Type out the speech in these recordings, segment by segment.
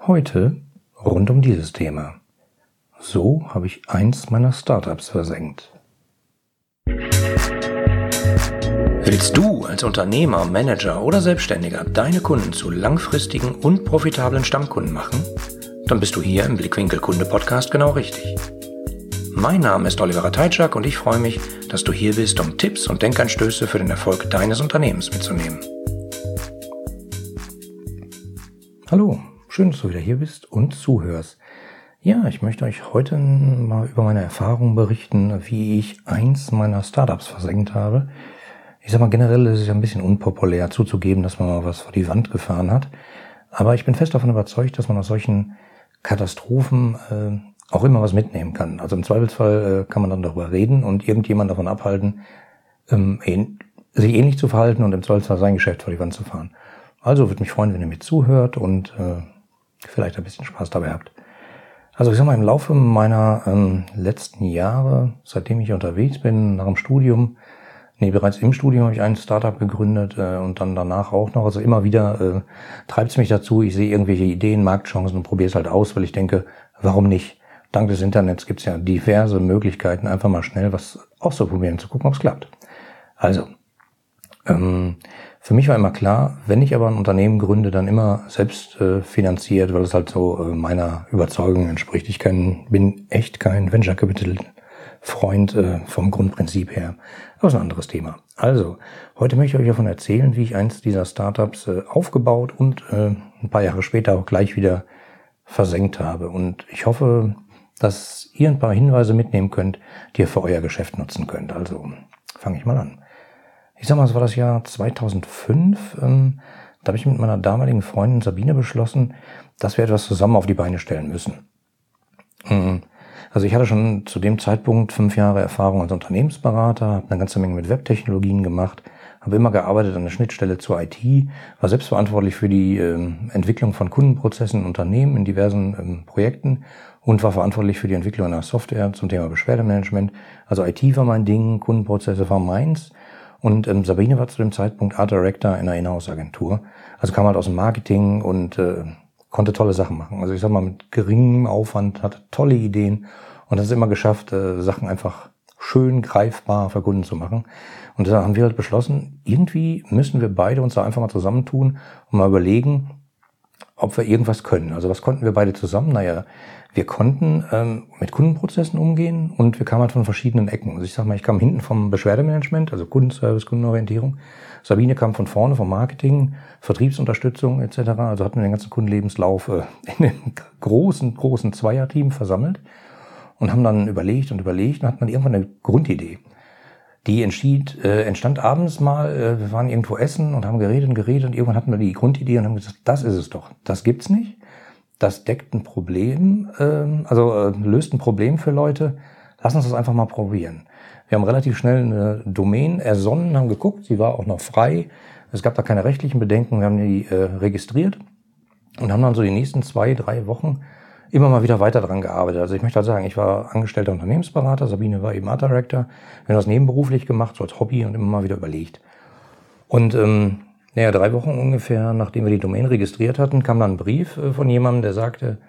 Heute rund um dieses Thema. So habe ich eins meiner Startups versenkt. Willst du als Unternehmer, Manager oder Selbstständiger deine Kunden zu langfristigen und profitablen Stammkunden machen? Dann bist du hier im Blickwinkel Kunde Podcast genau richtig. Mein Name ist Oliver Ratajczak und ich freue mich, dass du hier bist, um Tipps und Denkanstöße für den Erfolg deines Unternehmens mitzunehmen. Hallo, schön, dass du wieder hier bist und zuhörst. Ja, ich möchte euch heute mal über meine Erfahrungen berichten, wie ich eins meiner Startups versenkt habe. Ich sag mal, generell ist es ja ein bisschen unpopulär zuzugeben, dass man mal was vor die Wand gefahren hat. Aber ich bin fest davon überzeugt, dass man aus solchen Katastrophen auch immer was mitnehmen kann. Also im Zweifelsfall kann man dann darüber reden und irgendjemand davon abhalten, sich ähnlich zu verhalten und im Zweifelsfall sein Geschäft vor die Wand zu fahren. Also würde mich freuen, wenn ihr mir zuhört und vielleicht ein bisschen Spaß dabei habt. Also ich sag mal, im Laufe meiner letzten Jahre, seitdem ich unterwegs bin, nach dem Studium, bereits im Studium habe ich ein Startup gegründet und dann danach auch noch. Also immer wieder treibt es mich dazu, ich sehe irgendwelche Ideen, Marktchancen und probiere es halt aus, weil ich denke, warum nicht? Dank des Internets gibt es ja diverse Möglichkeiten, einfach mal schnell was auszuprobieren, zu gucken, ob es klappt. Also, für mich war immer klar, wenn ich aber ein Unternehmen gründe, dann immer selbst finanziert, weil es halt so meiner Überzeugung entspricht. Ich bin echt kein Venture Capital Freund vom Grundprinzip her. Aber ist ein anderes Thema. Also, heute möchte ich euch davon erzählen, wie ich eins dieser Startups aufgebaut und ein paar Jahre später auch gleich wieder versenkt habe. Und ich hoffe, dass ihr ein paar Hinweise mitnehmen könnt, die ihr für euer Geschäft nutzen könnt. Also, fange ich mal an. Ich sag mal, es war das Jahr 2005. Da habe ich mit meiner damaligen Freundin Sabine beschlossen, dass wir etwas zusammen auf die Beine stellen müssen. Also ich hatte schon zu dem Zeitpunkt 5 Jahre Erfahrung als Unternehmensberater, habe eine ganze Menge mit Webtechnologien gemacht, habe immer gearbeitet an der Schnittstelle zur IT, war selbstverantwortlich für die Entwicklung von Kundenprozessen in Unternehmen in diversen Projekten und war verantwortlich für die Entwicklung einer Software zum Thema Beschwerdemanagement. Also IT war mein Ding, Kundenprozesse war meins. Und Sabine war zu dem Zeitpunkt Art Director in einer Inhouse-Agentur. Also kam halt aus dem Marketing und konnte tolle Sachen machen. Also ich sag mal, mit geringem Aufwand, hatte tolle Ideen und hat es immer geschafft, Sachen einfach schön greifbar für Kunden zu machen. Und da haben wir halt beschlossen, irgendwie müssen wir beide uns da einfach mal zusammentun und mal überlegen, ob wir irgendwas können. Also was konnten wir beide zusammen? Naja, wir konnten mit Kundenprozessen umgehen und wir kamen halt von verschiedenen Ecken. Also ich sag mal, ich kam hinten vom Beschwerdemanagement, also Kundenservice, Kundenorientierung. Sabine kam von vorne vom Marketing, Vertriebsunterstützung etc. Also hatten wir den ganzen Kundenlebenslauf in einem großen Zweierteam versammelt und haben dann überlegt und hatten dann irgendwann eine Grundidee. Die entstand abends mal, wir waren irgendwo essen und haben geredet und irgendwann hatten wir die Grundidee und haben gesagt, das ist es doch, das gibt's nicht. Das deckt ein Problem, löst ein Problem für Leute. Lass uns das einfach mal probieren. Wir haben relativ schnell eine Domain ersonnen, haben geguckt, sie war auch noch frei. Es gab da keine rechtlichen Bedenken, wir haben die registriert und haben dann so die nächsten 2-3 Wochen immer mal wieder weiter dran gearbeitet. Also ich möchte halt sagen, ich war angestellter Unternehmensberater, Sabine war eben Art Director. Wir haben das nebenberuflich gemacht, so als Hobby und immer mal wieder überlegt. Und 3 Wochen ungefähr, nachdem wir die Domain registriert hatten, kam dann ein Brief von jemandem, der sagte,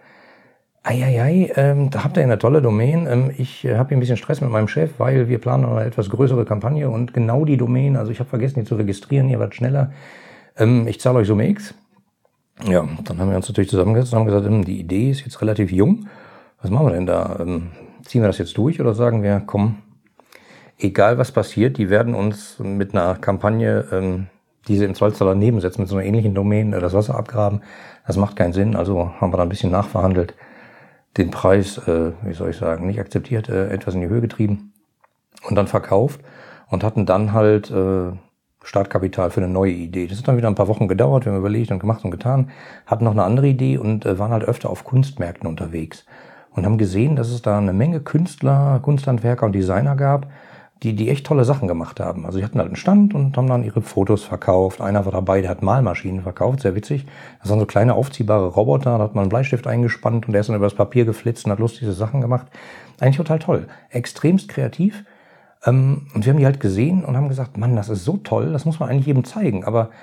da habt ihr eine tolle Domain, ich habe hier ein bisschen Stress mit meinem Chef, weil wir planen eine etwas größere Kampagne und genau die Domain, also ich habe vergessen, die zu registrieren, ihr wart schneller, ich zahle euch Summe X. Ja, dann haben wir uns natürlich zusammengesetzt und haben gesagt, die Idee ist jetzt relativ jung, was machen wir denn da? Ziehen wir das jetzt durch oder sagen wir, komm, egal was passiert, die werden uns mit einer Kampagne diese im Zollstoller nebensetzen mit so einer ähnlichen Domain, das Wasser abgraben, das macht keinen Sinn, also haben wir da ein bisschen nachverhandelt, den Preis, nicht akzeptiert, etwas in die Höhe getrieben und dann verkauft und hatten dann halt Startkapital für eine neue Idee. Das hat dann wieder ein paar Wochen gedauert, wir haben überlegt und gemacht und getan, hatten noch eine andere Idee und waren halt öfter auf Kunstmärkten unterwegs und haben gesehen, dass es da eine Menge Künstler, Kunsthandwerker und Designer gab, die echt tolle Sachen gemacht haben. Also die hatten halt einen Stand und haben dann ihre Fotos verkauft. Einer war dabei, der hat Malmaschinen verkauft, sehr witzig. Das waren so kleine aufziehbare Roboter, da hat man einen Bleistift eingespannt und der ist dann über das Papier geflitzt und hat lustige Sachen gemacht. Eigentlich total toll. Extremst kreativ. Und wir haben die halt gesehen und haben gesagt, Mann, das ist so toll, das muss man eigentlich jedem zeigen. Aber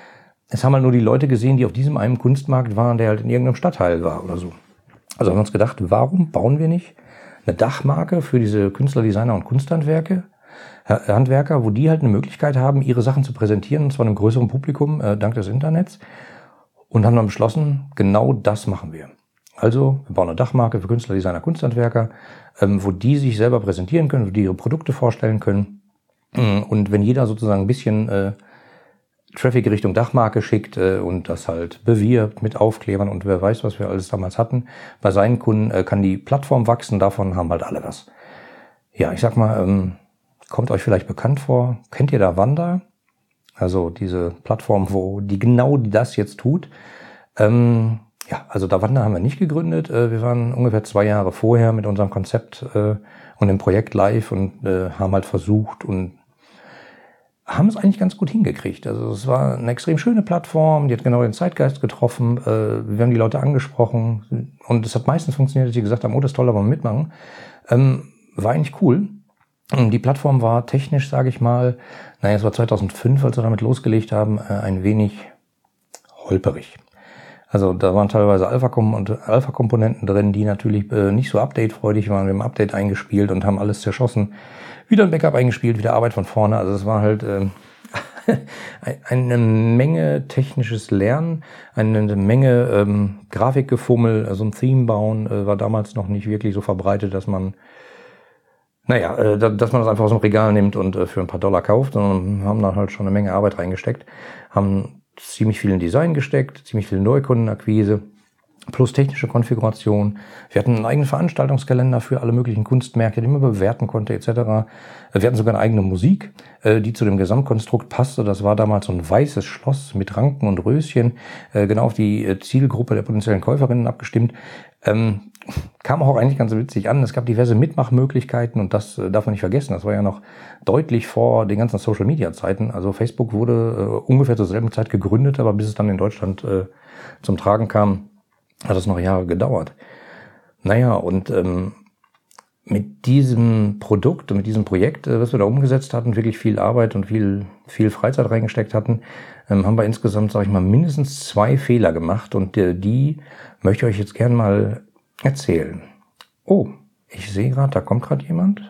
es haben halt nur die Leute gesehen, die auf diesem einen Kunstmarkt waren, der halt in irgendeinem Stadtteil war oder so. Also haben wir uns gedacht, warum bauen wir nicht eine Dachmarke für diese Künstler, Designer und Handwerker, wo die halt eine Möglichkeit haben, ihre Sachen zu präsentieren, und zwar einem größeren Publikum, dank des Internets. Und haben dann beschlossen, genau das machen wir. Also, wir bauen eine Dachmarke für Künstler, Designer, Handwerker, wo die sich selber präsentieren können, wo die ihre Produkte vorstellen können. Und wenn jeder sozusagen ein bisschen Traffic Richtung Dachmarke schickt und das halt bewirbt mit Aufklebern und wer weiß, was wir alles damals hatten, bei seinen Kunden kann die Plattform wachsen, davon haben halt alle was. Ja, ich sag mal, kommt euch vielleicht bekannt vor, kennt ihr da Wanda? Also diese Plattform, wo die genau das jetzt tut. Ja, also Davanda haben wir nicht gegründet. Wir waren ungefähr 2 Jahre vorher mit unserem Konzept und dem Projekt live und haben halt versucht und haben es eigentlich ganz gut hingekriegt. Also es war eine extrem schöne Plattform, die hat genau den Zeitgeist getroffen. Wir haben die Leute angesprochen und es hat meistens funktioniert, dass sie gesagt haben, oh, das ist toll, aber mitmachen. War eigentlich cool. Die Plattform war technisch, sage ich mal, es war 2005, als wir damit losgelegt haben, ein wenig holperig. Also da waren teilweise Alpha-Komponenten drin, die natürlich nicht so updatefreudig waren. Wir haben ein Update eingespielt und haben alles zerschossen. Wieder ein Backup eingespielt, wieder Arbeit von vorne. Also es war halt eine Menge technisches Lernen, eine Menge Grafikgefummel. Also ein Theme bauen war damals noch nicht wirklich so verbreitet, dass man dass man das einfach aus dem Regal nimmt und für ein paar Dollar kauft, sondern haben da halt schon eine Menge Arbeit reingesteckt, haben ziemlich viel in Design gesteckt, ziemlich viel Neukundenakquise, plus technische Konfiguration. Wir hatten einen eigenen Veranstaltungskalender für alle möglichen Kunstmärkte, die man bewerten konnte etc. Wir hatten sogar eine eigene Musik, die zu dem Gesamtkonstrukt passte. Das war damals so ein weißes Schloss mit Ranken und Röschen, genau auf die Zielgruppe der potenziellen Käuferinnen abgestimmt. Kam auch eigentlich ganz witzig an. Es gab diverse Mitmachmöglichkeiten und das darf man nicht vergessen. Das war ja noch deutlich vor den ganzen Social-Media-Zeiten. Also Facebook wurde ungefähr zur selben Zeit gegründet, aber bis es dann in Deutschland zum Tragen kam, hat es noch Jahre gedauert. Und mit diesem Produkt und mit diesem Projekt, was wir da umgesetzt hatten, wirklich viel Arbeit und viel Freizeit reingesteckt hatten, haben wir insgesamt, sage ich mal, mindestens 2 Fehler gemacht und die möchte ich euch jetzt gerne mal erzählen. Oh, ich sehe gerade, da kommt gerade jemand.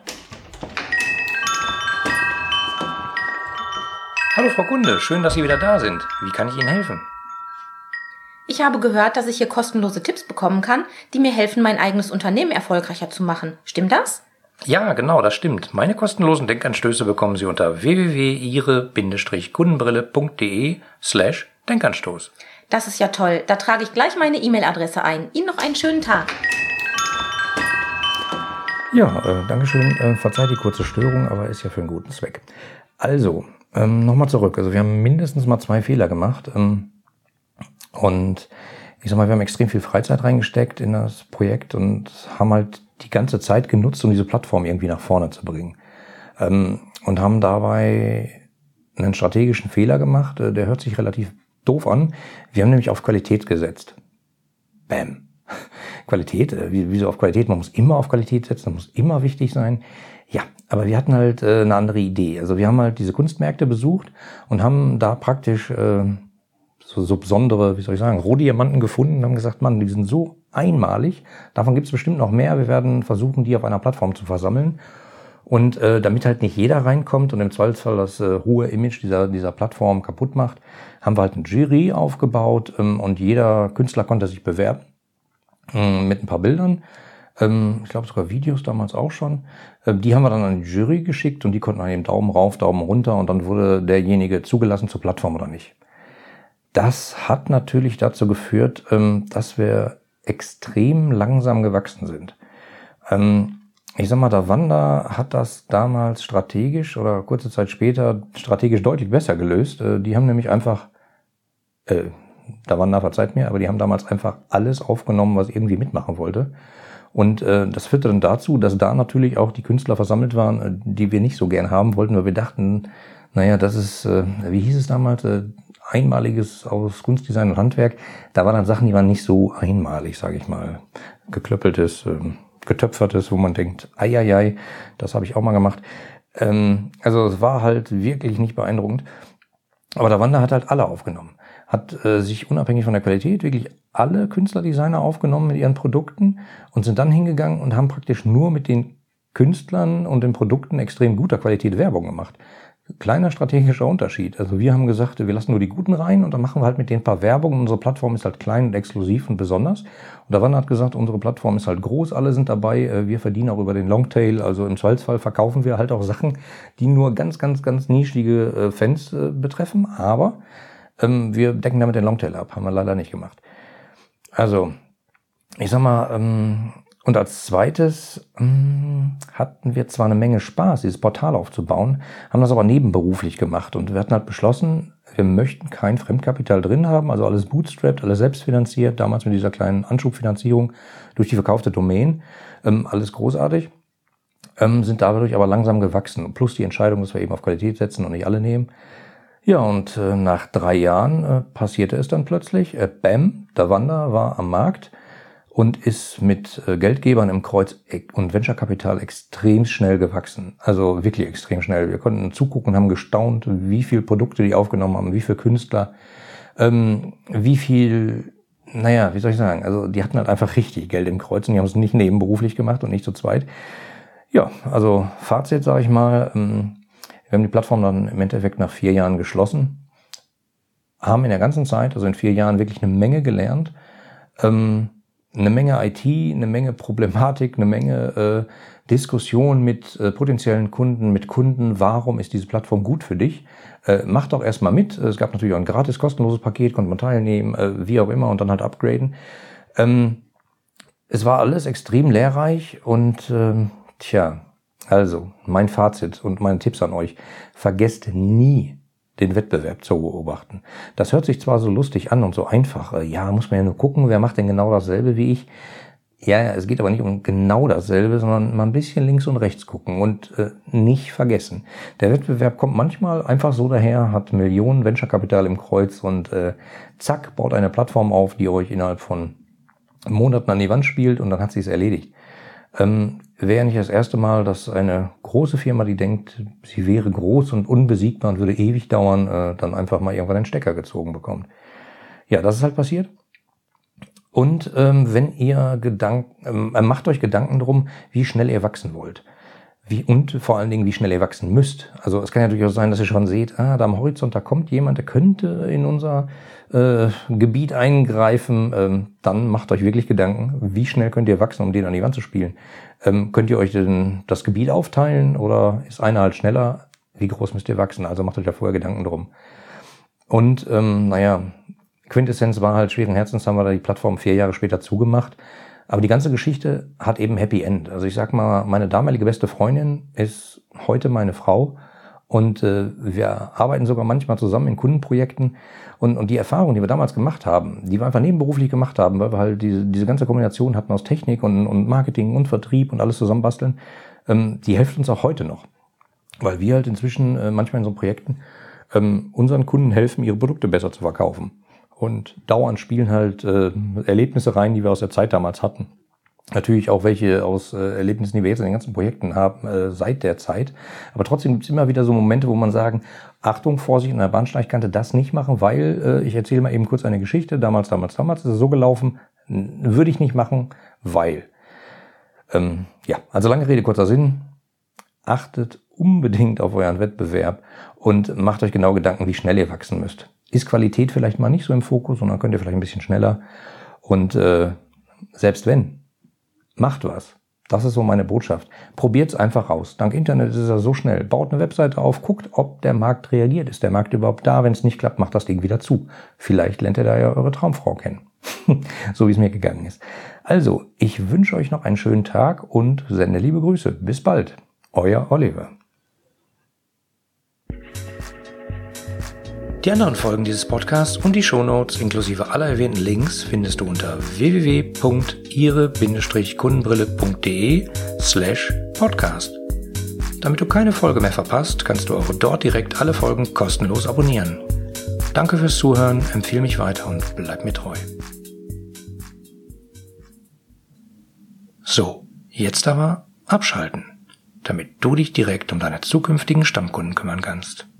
Hallo Frau Kunde, schön, dass Sie wieder da sind. Wie kann ich Ihnen helfen? Ich habe gehört, dass ich hier kostenlose Tipps bekommen kann, die mir helfen, mein eigenes Unternehmen erfolgreicher zu machen. Stimmt das? Ja, genau, das stimmt. Meine kostenlosen Denkanstöße bekommen Sie unter www.ihre-kundenbrille.de/Denkanstoß. Das ist ja toll. Da trage ich gleich meine E-Mail-Adresse ein. Ihnen noch einen schönen Tag. Ja, Dankeschön. Verzeiht die kurze Störung, aber ist ja für einen guten Zweck. Also, nochmal zurück. Also wir haben mindestens mal 2 Fehler gemacht. Und ich sag mal, wir haben extrem viel Freizeit reingesteckt in das Projekt und haben halt die ganze Zeit genutzt, um diese Plattform irgendwie nach vorne zu bringen. Und haben dabei einen strategischen Fehler gemacht, der hört sich relativ doof an. Wir haben nämlich auf Qualität gesetzt. Bam. Qualität, wieso auf Qualität? Man muss immer auf Qualität setzen, das muss immer wichtig sein. Ja, aber wir hatten halt eine andere Idee. Also wir haben halt diese Kunstmärkte besucht und haben da praktisch so besondere, Rohdiamanten gefunden und haben gesagt, Mann, die sind so einmalig, davon gibt es bestimmt noch mehr. Wir werden versuchen, die auf einer Plattform zu versammeln. Und damit halt nicht jeder reinkommt und im Zweifelsfall das hohe Image dieser Plattform kaputt macht, haben wir halt eine Jury aufgebaut und jeder Künstler konnte sich bewerben mit ein paar Bildern. Ich glaube sogar Videos damals auch schon. Die haben wir dann an die Jury geschickt und die konnten dann eben Daumen rauf, Daumen runter und dann wurde derjenige zugelassen zur Plattform oder nicht. Das hat natürlich dazu geführt, dass wir extrem langsam gewachsen sind. Ich sag mal, Davanda hat das damals strategisch oder kurze Zeit später strategisch deutlich besser gelöst. Die haben nämlich einfach, Davanda verzeiht mir, aber die haben damals einfach alles aufgenommen, was irgendwie mitmachen wollte. Und das führte dann dazu, dass da natürlich auch die Künstler versammelt waren, die wir nicht so gern haben wollten, weil wir dachten, das ist, wie hieß es damals, Einmaliges aus Kunstdesign und Handwerk. Da waren dann Sachen, die waren nicht so einmalig, sage ich mal. Geklöppeltes, getöpfertes, wo man denkt, ei, das habe ich auch mal gemacht. Also es war halt wirklich nicht beeindruckend. Aber Davanda hat halt alle aufgenommen. hat sich unabhängig von der Qualität wirklich alle Künstlerdesigner aufgenommen mit ihren Produkten und sind dann hingegangen und haben praktisch nur mit den Künstlern und den Produkten extrem guter Qualität Werbung gemacht. Kleiner strategischer Unterschied. Also wir haben gesagt, wir lassen nur die Guten rein und dann machen wir halt mit denen ein paar Werbung. Unsere Plattform ist halt klein und exklusiv und besonders. Und der Wander hat gesagt, unsere Plattform ist halt groß, alle sind dabei. Wir verdienen auch über den Longtail. Also im Zweifelsfall verkaufen wir halt auch Sachen, die nur ganz, ganz, ganz nischige Fans betreffen. Aber wir decken damit den Longtail ab. Haben wir leider nicht gemacht. Also, ich sag mal, und als zweites hatten wir zwar eine Menge Spaß, dieses Portal aufzubauen, haben das aber nebenberuflich gemacht. Und wir hatten halt beschlossen, wir möchten kein Fremdkapital drin haben, also alles bootstrapped, alles selbstfinanziert, damals mit dieser kleinen Anschubfinanzierung durch die verkaufte Domain, alles großartig, sind dadurch aber langsam gewachsen. Plus die Entscheidung, dass wir eben auf Qualität setzen und nicht alle nehmen. Ja, und nach 3 Jahren passierte es dann plötzlich, bam, der Wander war am Markt und ist mit Geldgebern im Kreuz und Venture-Kapital extrem schnell gewachsen. Also wirklich extrem schnell. Wir konnten zugucken und haben gestaunt, wie viele Produkte die aufgenommen haben, wie viele Künstler, wie viel, naja, wie soll ich sagen, also die hatten halt einfach richtig Geld im Kreuz und die haben es nicht nebenberuflich gemacht und nicht zu zweit. Ja, also Fazit sage ich mal, wir haben die Plattform dann im Endeffekt nach 4 Jahren geschlossen, haben in der ganzen Zeit, also in 4 Jahren wirklich eine Menge gelernt, eine Menge IT, eine Menge Problematik, eine Menge Diskussion mit potenziellen Kunden, mit Kunden. Warum ist diese Plattform gut für dich? Mach doch erstmal mit. Es gab natürlich auch ein gratis, kostenloses Paket, konnte man teilnehmen, wie auch immer und dann halt upgraden. Es war alles extrem lehrreich und also mein Fazit und meine Tipps an euch. Vergesst nie, den Wettbewerb zu beobachten. Das hört sich zwar so lustig an und so einfach. Ja, muss man ja nur gucken, wer macht denn genau dasselbe wie ich. Ja, es geht aber nicht um genau dasselbe, sondern mal ein bisschen links und rechts gucken und nicht vergessen. Der Wettbewerb kommt manchmal einfach so daher, hat Millionen Venture-Kapital im Kreuz und zack, baut eine Plattform auf, die euch innerhalb von Monaten an die Wand spielt und dann hat sie es erledigt. Wäre nicht das erste Mal, dass eine große Firma, die denkt, sie wäre groß und unbesiegbar und würde ewig dauern, dann einfach mal irgendwann den Stecker gezogen bekommt. Ja, das ist halt passiert. Und wenn ihr macht euch Gedanken drum, wie schnell ihr wachsen wollt. Und vor allen Dingen, wie schnell ihr wachsen müsst. Also es kann ja durchaus sein, dass ihr schon seht, da am Horizont, da kommt jemand, der könnte in unser Gebiet eingreifen. Dann macht euch wirklich Gedanken, wie schnell könnt ihr wachsen, um den an die Wand zu spielen. Könnt ihr euch denn das Gebiet aufteilen oder ist einer halt schneller? Wie groß müsst ihr wachsen? Also macht euch da vorher Gedanken drum. Und Quintessenz war halt, schweren Herzens haben wir da die Plattform 4 Jahre später zugemacht. Aber die ganze Geschichte hat eben Happy End. Also ich sag mal, meine damalige beste Freundin ist heute meine Frau und wir arbeiten sogar manchmal zusammen in Kundenprojekten und die Erfahrung, die wir damals gemacht haben, die wir einfach nebenberuflich gemacht haben, weil wir halt diese ganze Kombination hatten aus Technik und Marketing und Vertrieb und alles zusammenbasteln, die hilft uns auch heute noch. Weil wir halt inzwischen manchmal in so Projekten unseren Kunden helfen, ihre Produkte besser zu verkaufen. Und dauernd spielen halt Erlebnisse rein, die wir aus der Zeit damals hatten. Natürlich auch welche aus Erlebnissen, die wir jetzt in den ganzen Projekten haben, seit der Zeit. Aber trotzdem gibt es immer wieder so Momente, wo man sagen, Achtung, Vorsicht, an der Bahnsteigkante das nicht machen, weil ich erzähle mal eben kurz eine Geschichte. Damals ist es so gelaufen, würde ich nicht machen, weil. Also lange Rede, kurzer Sinn. Achtet unbedingt auf euren Wettbewerb und macht euch genau Gedanken, wie schnell ihr wachsen müsst. Ist Qualität vielleicht mal nicht so im Fokus, sondern könnt ihr vielleicht ein bisschen schneller. Und selbst wenn, macht was. Das ist so meine Botschaft. Probiert's einfach aus. Dank Internet ist es ja so schnell. Baut eine Webseite auf, guckt, ob der Markt reagiert. Ist der Markt überhaupt da? Wenn es nicht klappt, macht das Ding wieder zu. Vielleicht lernt ihr da ja eure Traumfrau kennen. So wie es mir gegangen ist. Also, ich wünsche euch noch einen schönen Tag und sende liebe Grüße. Bis bald. Euer Oliver. Die anderen Folgen dieses Podcasts und die Shownotes inklusive aller erwähnten Links findest du unter www.ihre-kundenbrille.de/podcast. Damit du keine Folge mehr verpasst, kannst du auch dort direkt alle Folgen kostenlos abonnieren. Danke fürs Zuhören, empfehle mich weiter und bleib mir treu. So, jetzt aber abschalten, damit du dich direkt um deine zukünftigen Stammkunden kümmern kannst.